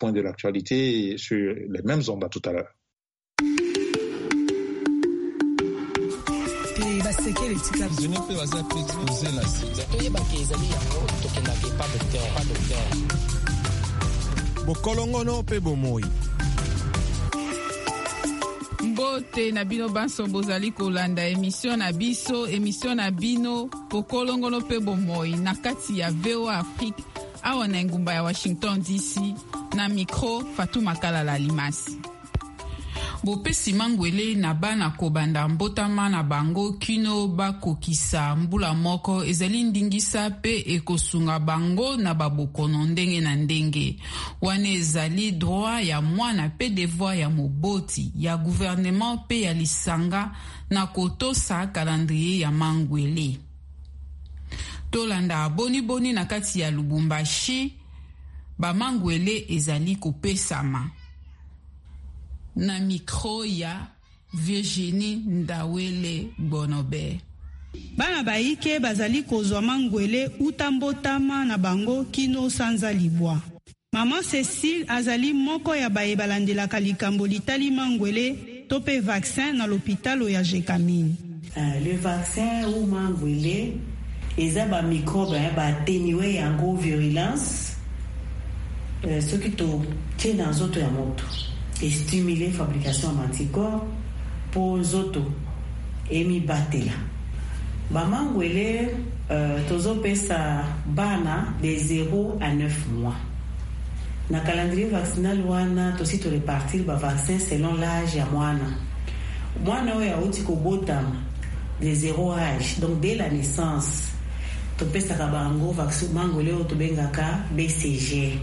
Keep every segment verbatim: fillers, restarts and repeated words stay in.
point de l'actualité sur les mêmes ondes à tout à l'heure. Bokolongono pe bomoi. Mbote na bino banso bozali kolanda émission na biso émission na bino bokolongono pe bomoi na kati ya V O A Afrique awa na ngumba ya Washington D C na micro Fatou Makalala Limasi. Bopesi mangwele na bana kobanda mbotama na bango kino bakokisa mbula moko ezali ndingisa pe ekosunga bango na babokono ndenge na ndenge. Wane ezali droit ya mwana pe devoir ya moboti ya gouvernement pe ya lisanga na kotosa calendrier ya mangwele. Tolanda boni boni na kati ya Lubumbashi ba mangwele ezali kopesama. Na micro ya Virginie Ndawele Bonobe. Bana baike bazali kozwa mangwele utambotama na bango kino sanza libwa. Maman Cécile azali moko ya baye balandelaka likambo litali mangwele tope vaccin na l'hôpital ya Jekamine. Uh, le vaccin ou mangwele eza ba microbe ba atténuer yango virulence uh, ce qui to tient dans auto ya moto. Et stimuler la fabrication d'anticorps pour les autres et mi batela. Bamangwele euh, tozo pesa bana de zéro à neuf mois. Na calendrier vaccinal wana tosi to répartir ba vaccin selon l'âge ya mwana. Mwana oya uti ko botama de zéro âge, donc dès la naissance. To pesa ka bango vaccin mangwele o to bengaka B C G.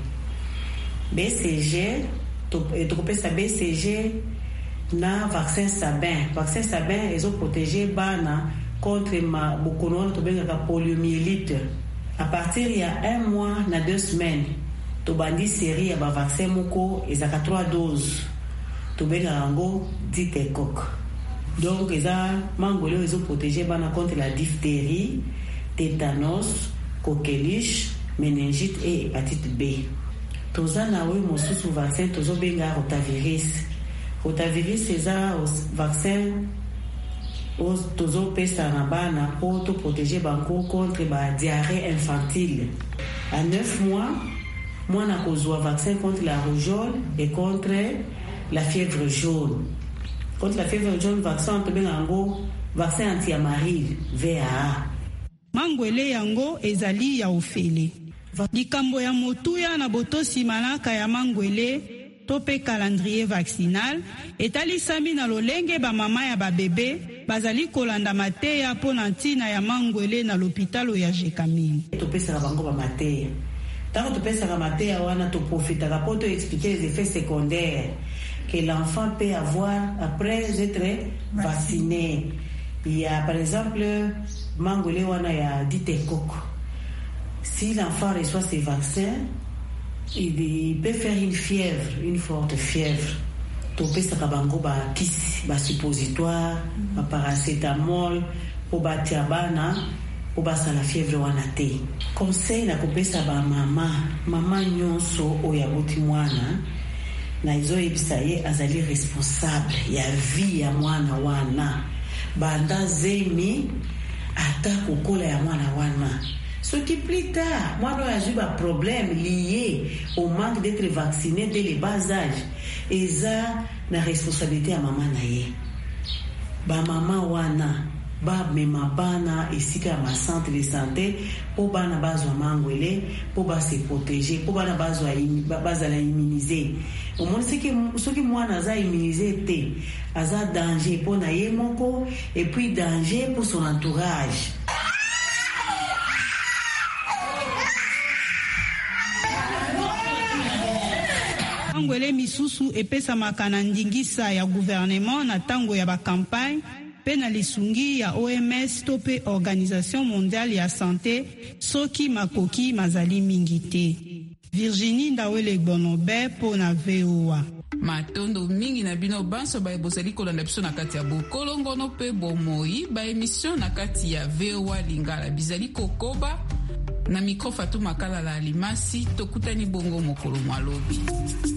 B C G tokopesa B C G na vaccin Sabin. Vaccin Sabin ezo protéger bana contre ma bokono to benga poliomyélite. À partir il y a un mois na deux semaines to bandi série ya ba vaccin moko ezaka trois doses to benga ngo ditecoque. Donc eza mangolo ezo protéger bana contre la diphtérie, tétanos, coqueluche, méningite et hépatite B. Tozana we mosusu vaccin tozo benga rotavirus. Rotavirus eza vaccin os tozo pesa na bana pour to protéger banko contre ba diarrhée infantile. À neuf mois, mwana kozwa vaccin contre la rougeole et contre la fièvre jaune. Contre la fièvre jaune, vaccin to benga ngo vaccin anti-amaril V A A. Mangwele yango ezali ya ofele. Likambo ya motuya na botosi malaka ya mangwele tope calendrier vaccinal etalisami na lolenge ba mama ya ba bébé bazali kolanda mateya pona ntina ya mangwele na l'hôpital ya Jekamine. Topesa bango ba mateya. Tant que topesa mateya wana to profitera pour te expliquer les effets secondaires que l'enfant peut avoir après être vacciné. Il y a par exemple mangwele wana ya ditecoque. Si l'enfant reçoit ces vaccins, il peut faire une fièvre, une forte fièvre. Topé sakabango ba kisi, ba suppositoire, ba paracétamol, pour ba tiabana, pour ba sa la fièvre wanate. Conseil na kopesa ba mama, mama nyonso oya boti mwana, na izo ebisaye azali responsable ya vie ya mwana wana. Banda zemi ata kokola ya mwana wana. Ce qui plus tard, moi, j'ai eu un problème lié au manque d'être vacciné dès le bas âge. Et ça, la responsabilité à maman naye. Ba maman wana, ba mema bana ici à ma centre de santé pour bana bazwa mangwele, pour ba se protéger, pour bana bazwa bazala immuniser. Au moins ce qui ce qui moi naza immuniser té, aza danger pour naye moko et puis danger pour son entourage. Mangwele misusu epesa makana ndingisa ya gouvernement na tango ya ba campagne pe na lisungi ya O M S tope Organisation Mondiale ya Santé soki makoki mazali mingite. Virginie Ndawele Bonobe po na V O A. Matondo mingi na bino banso ba eboseli kolanda biso na kati ya bokolongono pe bomoi ba émission na kati ya V O A Lingala bizali kokoba Na mikro Fatou Makala la Alimasi, tokutani bongo mokolo mwalobi.